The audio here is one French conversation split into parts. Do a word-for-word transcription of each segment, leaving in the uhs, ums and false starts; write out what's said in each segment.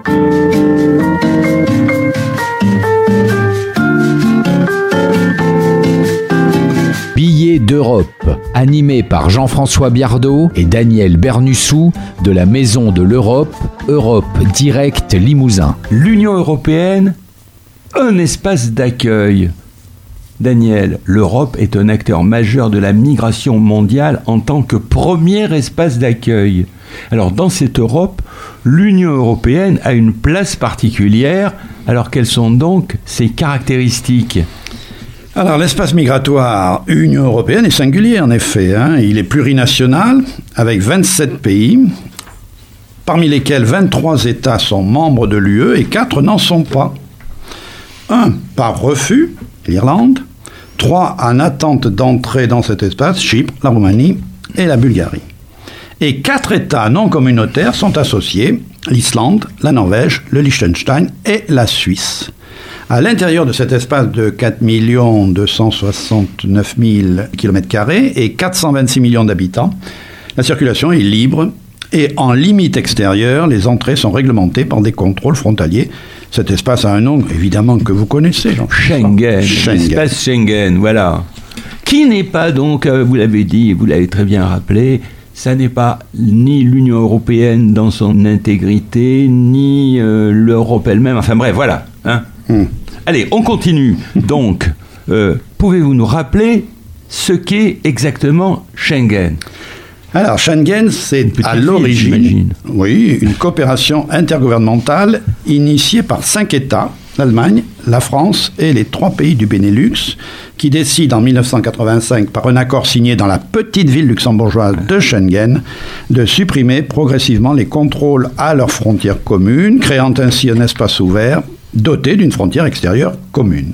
Billets d'Europe, animé par Jean-François Biardot et Daniel Bernussou de la Maison de l'Europe, Europe Direct Limousin. L'Union européenne, un espace d'accueil. Daniel, l'Europe est un acteur majeur de la migration mondiale en tant que premier espace d'accueil. Alors dans cette Europe, l'Union européenne a une place particulière. Alors quelles sont donc ses caractéristiques ? Alors l'espace migratoire Union européenne est singulier en effet. Hein. Il est plurinational avec vingt-sept pays, parmi lesquels vingt-trois États sont membres de l'U E et quatre n'en sont pas. Un par refus, l'Irlande, trois en attente d'entrée dans cet espace, Chypre, la Roumanie et la Bulgarie. Et quatre États non communautaires sont associés, l'Islande, la Norvège, le Liechtenstein et la Suisse. À l'intérieur de cet espace de quatre millions deux cent soixante-neuf mille kilomètres carrés et quatre cent vingt-six millions d'habitants, la circulation est libre et en limite extérieure, les entrées sont réglementées par des contrôles frontaliers. Cet espace a un nom, évidemment, que vous connaissez, Jean. Schengen, Schengen. L'espace Schengen, voilà. Qui n'est pas donc, vous l'avez dit, vous l'avez très bien rappelé, ça n'est pas ni l'Union européenne dans son intégrité, ni euh, l'Europe elle-même, enfin bref, voilà. Hein. Hmm. Allez, on continue. Donc, euh, pouvez-vous nous rappeler ce qu'est exactement Schengen ? Alors, Schengen, c'est à l'origine, ville, oui, une coopération intergouvernementale initiée par cinq États, l'Allemagne, la France et les trois pays du Benelux, qui décident en dix-neuf cent quatre-vingt-cinq, par un accord signé dans la petite ville luxembourgeoise de Schengen, de supprimer progressivement les contrôles à leurs frontières communes, créant ainsi un espace ouvert doté d'une frontière extérieure commune.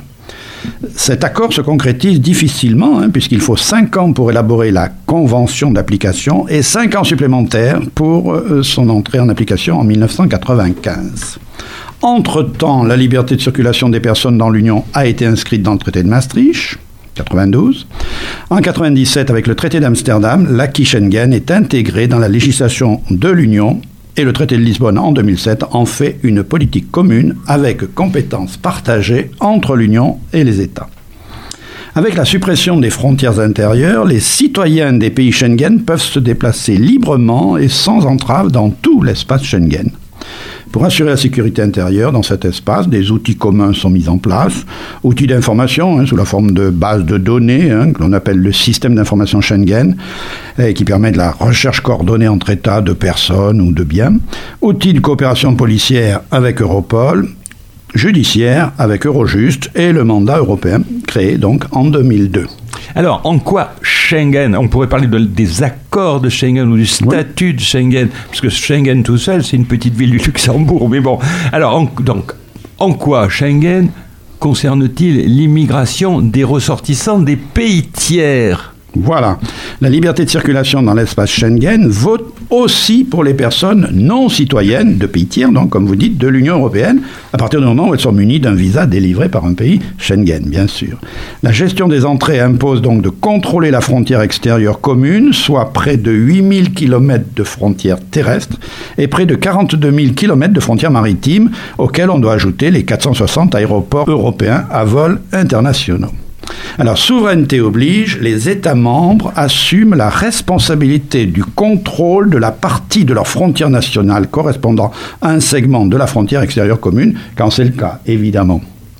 Cet accord se concrétise difficilement, hein, puisqu'il faut cinq ans pour élaborer la convention d'application et cinq ans supplémentaires pour euh, son entrée en application en dix-neuf cent quatre-vingt-quinze. Entre-temps, la liberté de circulation des personnes dans l'Union a été inscrite dans le traité de Maastricht, quatre-vingt-douze. En quatre-vingt-dix-sept, avec le traité d'Amsterdam, l'acquis Schengen est intégré dans la législation de l'Union et le traité de Lisbonne en deux mille sept en fait une politique commune avec compétences partagées entre l'Union et les États. Avec la suppression des frontières intérieures, les citoyens des pays Schengen peuvent se déplacer librement et sans entrave dans tout l'espace Schengen. Pour assurer la sécurité intérieure dans cet espace, des outils communs sont mis en place, outils d'information hein, sous la forme de bases de données, hein, que l'on appelle le système d'information Schengen, et qui permet de la recherche coordonnée entre États de personnes ou de biens, outils de coopération policière avec Europol, judiciaire avec Eurojust et le mandat européen créé donc en deux mille deux. Alors, en quoi Schengen, on pourrait parler de, des accords de Schengen ou du statut oui. de Schengen, parce que Schengen tout seul, c'est une petite ville du Luxembourg, mais bon. Alors, en, donc, en quoi Schengen concerne-t-il l'immigration des ressortissants des pays tiers ? Voilà. La liberté de circulation dans l'espace Schengen vaut aussi pour les personnes non citoyennes de pays tiers, donc comme vous dites, de l'Union européenne, à partir du moment où elles sont munies d'un visa délivré par un pays Schengen, bien sûr. La gestion des entrées impose donc de contrôler la frontière extérieure commune, soit près de huit mille kilomètres de frontières terrestres et près de quarante-deux mille kilomètres de frontières maritimes, auxquelles on doit ajouter les quatre cent soixante aéroports européens à vols internationaux. Alors, souveraineté oblige, les États membres assument la responsabilité du contrôle de la partie de leur frontière nationale correspondant à un segment de la frontière extérieure commune, quand c'est le cas, évidemment.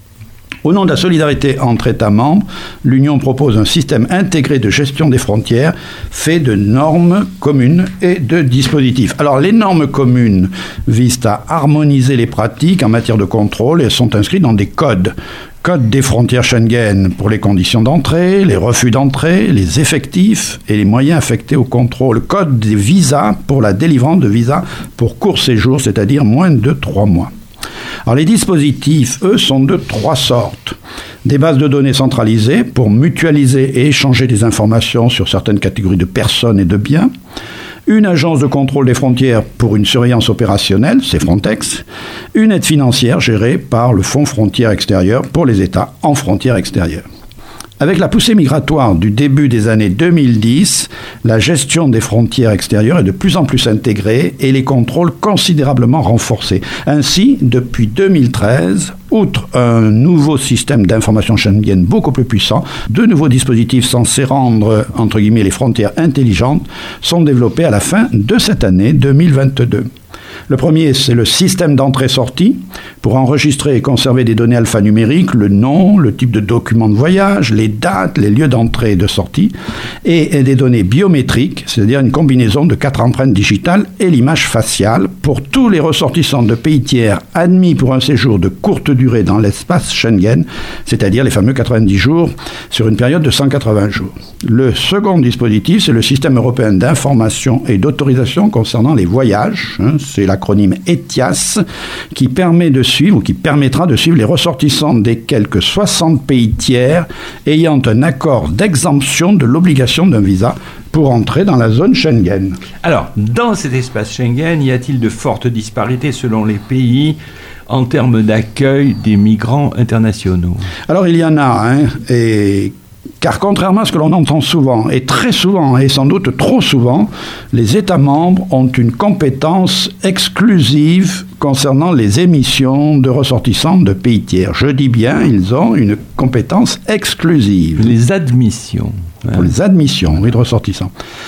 Au nom de la solidarité entre États membres, l'Union propose un système intégré de gestion des frontières fait de normes communes et de dispositifs. Alors, les normes communes visent à harmoniser les pratiques en matière de contrôle et sont inscrites dans des codes. Code des frontières Schengen pour les conditions d'entrée, les refus d'entrée, les effectifs et les moyens affectés au contrôle. Code des visas pour la délivrance de visas pour court séjour, c'est-à-dire moins de trois mois. Alors les dispositifs, eux, sont de trois sortes. Des bases de données centralisées pour mutualiser et échanger des informations sur certaines catégories de personnes et de biens. Une agence de contrôle des frontières pour une surveillance opérationnelle, c'est Frontex. Une aide financière gérée par le Fonds frontières extérieures pour les États en frontières extérieures. Avec la poussée migratoire du début des années deux mille dix, la gestion des frontières extérieures est de plus en plus intégrée et les contrôles considérablement renforcés. Ainsi, depuis deux mille treize, outre un nouveau système d'information Schengen beaucoup plus puissant, deux nouveaux dispositifs censés rendre, entre guillemets, les frontières intelligentes sont développés à la fin de cette année deux mille vingt-deux. Le premier, c'est le système d'entrée-sortie pour enregistrer et conserver des données alphanumériques, le nom, le type de document de voyage, les dates, les lieux d'entrée et de sortie, et, et des données biométriques, c'est-à-dire une combinaison de quatre empreintes digitales et l'image faciale pour tous les ressortissants de pays tiers admis pour un séjour de courte durée dans l'espace Schengen, c'est-à-dire les fameux quatre-vingt-dix jours sur une période de cent quatre-vingts jours. Le second dispositif, c'est le système européen d'information et d'autorisation concernant les voyages, hein, c'est l'acronyme ETIAS, qui permet de suivre, ou qui permettra de suivre les ressortissants des quelques soixante pays tiers ayant un accord d'exemption de l'obligation d'un visa pour entrer dans la zone Schengen. Alors, dans cet espace Schengen, y a-t-il de fortes disparités selon les pays en termes d'accueil des migrants internationaux? Alors, il y en a, hein, et... car contrairement à ce que l'on entend souvent, et très souvent, et sans doute trop souvent, les États membres ont une compétence exclusive concernant les émissions de ressortissants de pays tiers. Je dis bien, ils ont une compétence exclusive. Les admissions. Pour ouais. les admissions, oui, de ressortissants.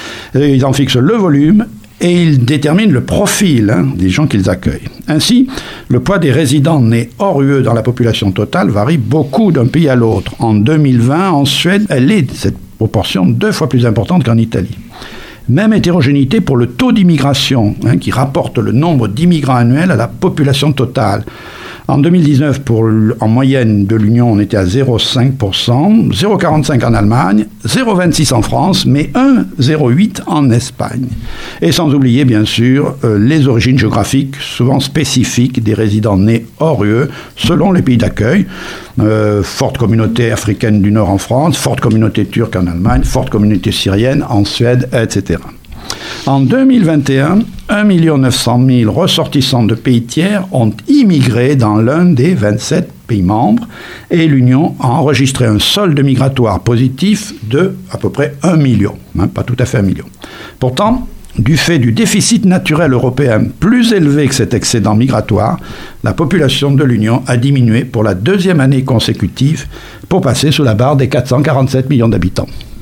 Et ils en fixent le volume et ils déterminent le profil hein, des gens qu'ils accueillent. Ainsi, le poids des résidents nés hors U E dans la population totale varie beaucoup d'un pays à l'autre. En deux mille vingt, en Suède, elle est, cette proportion, deux fois plus importante qu'en Italie. Même hétérogénéité pour le taux d'immigration, hein, qui rapporte le nombre d'immigrants annuels à la population totale. En deux mille dix-neuf, pour, en moyenne de l'Union, on était à zéro virgule cinq pour cent, zéro virgule quarante-cinq en Allemagne, zéro virgule vingt-six en France, mais un virgule zéro huit en Espagne. Et sans oublier, bien sûr, euh, les origines géographiques, souvent spécifiques des résidents nés hors U E, selon les pays d'accueil. Euh, forte communauté africaine du Nord en France, forte communauté turque en Allemagne, forte communauté syrienne en Suède, et cetera. En deux mille vingt et un, un million neuf cent mille ressortissants de pays tiers ont immigré dans l'un des vingt-sept pays membres et l'Union a enregistré un solde migratoire positif de à peu près un million, hein, pas tout à fait un million. Pourtant, du fait du déficit naturel européen plus élevé que cet excédent migratoire, la population de l'Union a diminué pour la deuxième année consécutive pour passer sous la barre des quatre cent quarante-sept millions d'habitants.